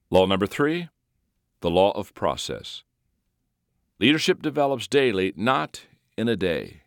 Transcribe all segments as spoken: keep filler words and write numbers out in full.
Law number three, the law of process. Leadership develops daily, not in a day.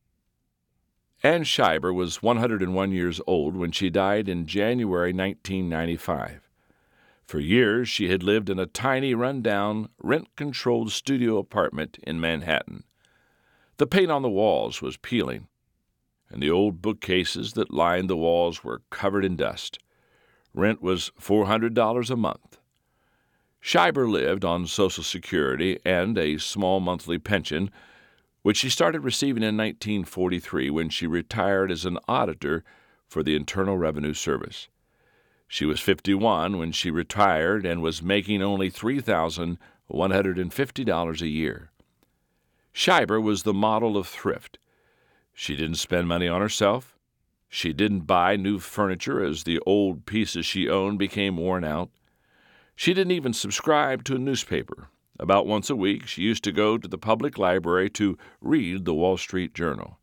Ann Scheiber was one hundred one years old when she died in January nineteen ninety-five. For years, she had lived in a tiny, run-down, rent-controlled studio apartment in Manhattan. The paint on the walls was peeling, and the old bookcases that lined the walls were covered in dust. Rent was four hundred dollars a month. Scheiber lived on Social Security and a small monthly pension, which she started receiving in nineteen forty-three when she retired as an auditor for the Internal Revenue Service. She was fifty-one when she retired and was making only three thousand one hundred fifty dollars a year. Scheiber was the model of thrift. She didn't spend money on herself. She didn't buy new furniture as the old pieces she owned became worn out. She didn't even subscribe to a newspaper. About once a week, she used to go to the public library to read the Wall Street Journal.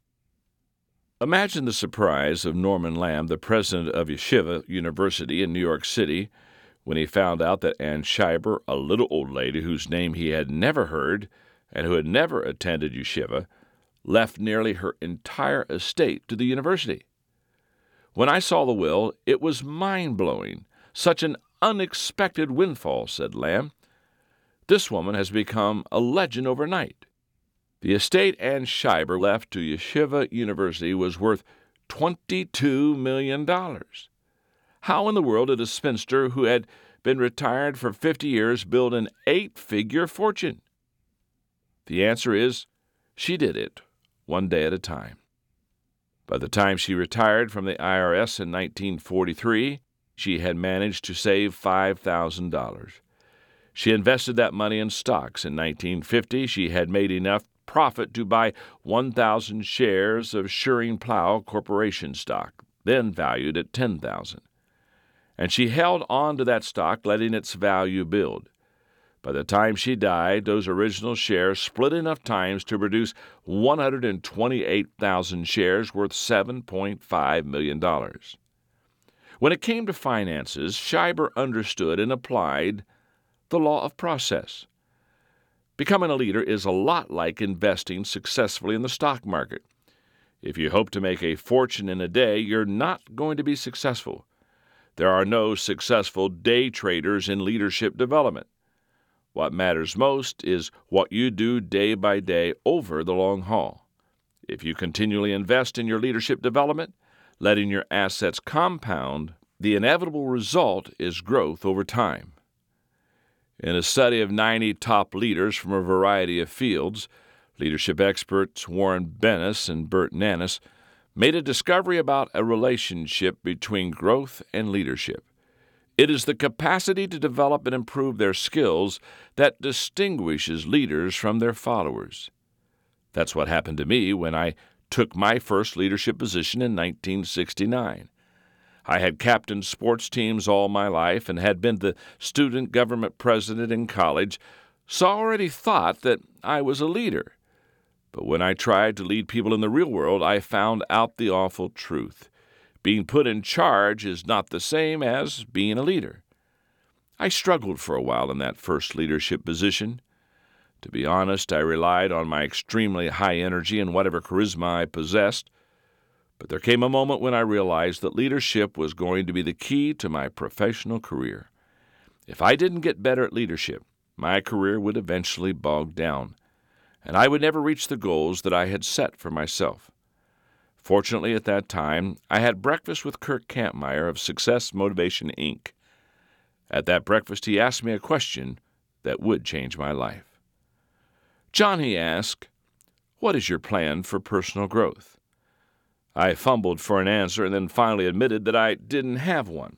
Imagine the surprise of Norman Lamb, the president of Yeshiva University in New York City, when he found out that Ann Scheiber, a little old lady whose name he had never heard and who had never attended Yeshiva, left nearly her entire estate to the university. When I saw the will, it was mind-blowing. Such an unexpected windfall, said Lamb. This woman has become a legend overnight. The estate Ann Scheiber left to Yeshiva University was worth twenty-two million dollars. How in the world did a spinster who had been retired for fifty years build an eight-figure fortune? The answer is, she did it, one day at a time. By the time she retired from the I R S in nineteen forty-three, she had managed to save five thousand dollars. She invested that money in stocks. In nineteen fifty, she had made enough profit to buy one thousand shares of Schering-Plough Corporation stock, then valued at ten thousand dollars. And she held on to that stock, letting its value build. By the time she died, those original shares split enough times to produce one hundred twenty-eight thousand shares worth seven point five million dollars. When it came to finances, Scheiber understood and applied the law of process. Becoming a leader is a lot like investing successfully in the stock market. If you hope to make a fortune in a day, you're not going to be successful. There are no successful day traders in leadership development. What matters most is what you do day by day over the long haul. If you continually invest in your leadership development, letting your assets compound, the inevitable result is growth over time. In a study of ninety top leaders from a variety of fields, leadership experts Warren Bennis and Bert Nannis made a discovery about a relationship between growth and leadership. It is the capacity to develop and improve their skills that distinguishes leaders from their followers. That's what happened to me when I took my first leadership position in nineteen sixty-nine. I had captained sports teams all my life and had been the student government president in college, so I already thought that I was a leader. But when I tried to lead people in the real world, I found out the awful truth. Being put in charge is not the same as being a leader. I struggled for a while in that first leadership position. To be honest, I relied on my extremely high energy and whatever charisma I possessed. But there came a moment when I realized that leadership was going to be the key to my professional career. If I didn't get better at leadership, my career would eventually bog down, and I would never reach the goals that I had set for myself. Fortunately, at that time, I had breakfast with Kurt Kampmeyer of Success Motivation, Incorporated. At that breakfast, he asked me a question that would change my life. "John," he asked, "what is your plan for personal growth?" I fumbled for an answer and then finally admitted that I didn't have one.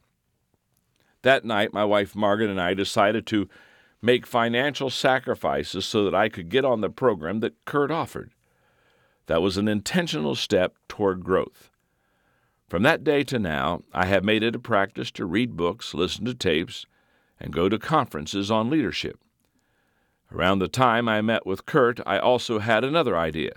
That night, my wife Margaret and I decided to make financial sacrifices so that I could get on the program that Kurt offered. That was an intentional step toward growth. From that day to now, I have made it a practice to read books, listen to tapes, and go to conferences on leadership. Around the time I met with Kurt, I also had another idea.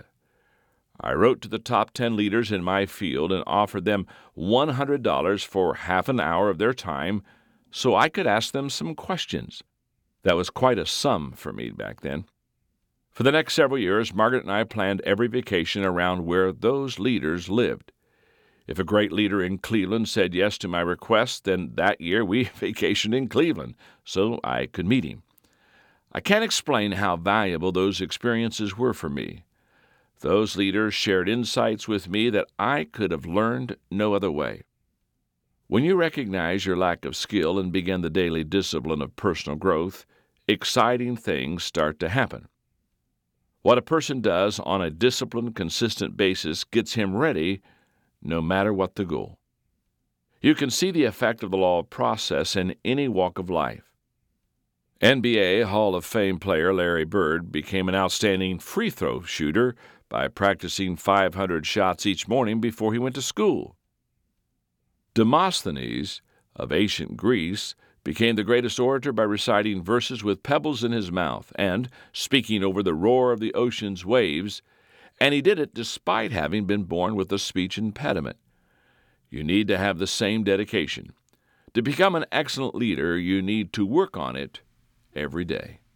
I wrote to the top ten leaders in my field and offered them one hundred dollars for half an hour of their time so I could ask them some questions. That was quite a sum for me back then. For the next several years, Margaret and I planned every vacation around where those leaders lived. If a great leader in Cleveland said yes to my request, then that year we vacationed in Cleveland so I could meet him. I can't explain how valuable those experiences were for me. Those leaders shared insights with me that I could have learned no other way. When you recognize your lack of skill and begin the daily discipline of personal growth, exciting things start to happen. What a person does on a disciplined, consistent basis gets him ready no matter what the goal. You can see the effect of the law of process in any walk of life. N B A Hall of Fame player Larry Bird became an outstanding free throw shooter by practicing five hundred shots each morning before he went to school. Demosthenes of ancient Greece became the greatest orator by reciting verses with pebbles in his mouth and speaking over the roar of the ocean's waves, and he did it despite having been born with a speech impediment. You need to have the same dedication. To become an excellent leader, you need to work on it every day.